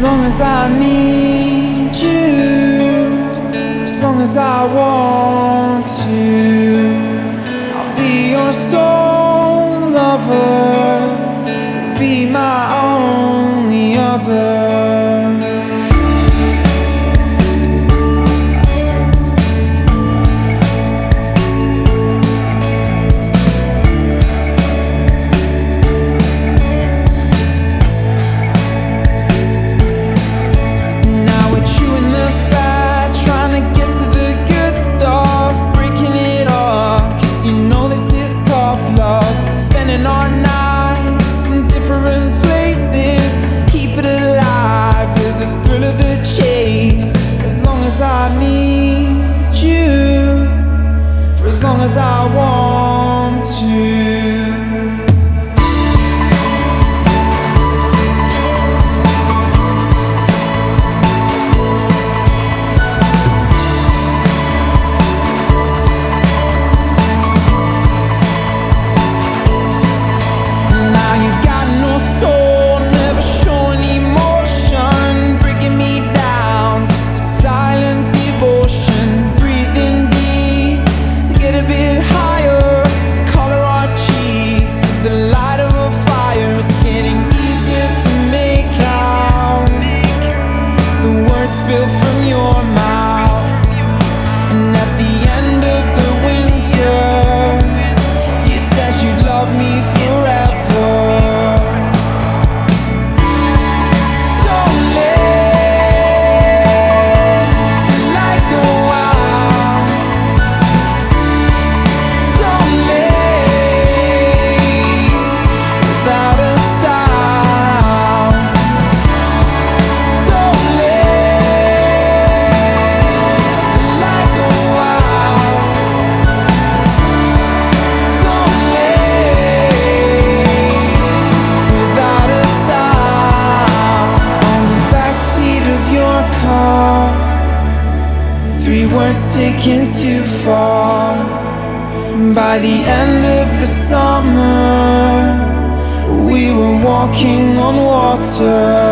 long as I need you, for as long as I want to, I'll be your sole lover, be my only other. Our nights in different places, keep it alive with the thrill of the chase. As long as I need you, for as long as I want to. Spill from your mouth, and at the end of the winter, you said you'd love me forever. So let the light go out. So late without a sound. So three words taken too far. By the end of the summer, we were walking on water.